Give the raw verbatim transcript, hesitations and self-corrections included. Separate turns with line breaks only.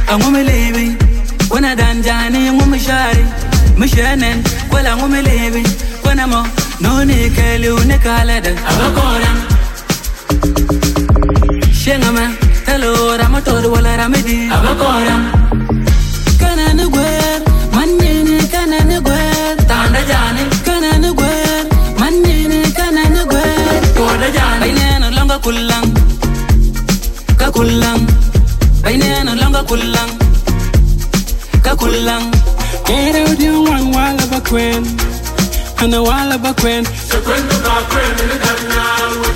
angome lebi wana danjani ngome shari mishanen kwala ngome lebi wana mo no ne kele une kalada abakora shengama talo ramator wala ramedi abakora kana ne gwer manne kana ne gwer tanda jani kana ne gwer manne kana ne gwer toda jani bainena longa kullang ka kullang bainena longa kullang ka kullang
kero di wan wala bakwen ana wala bakwen
se kwento ka kwen ni kana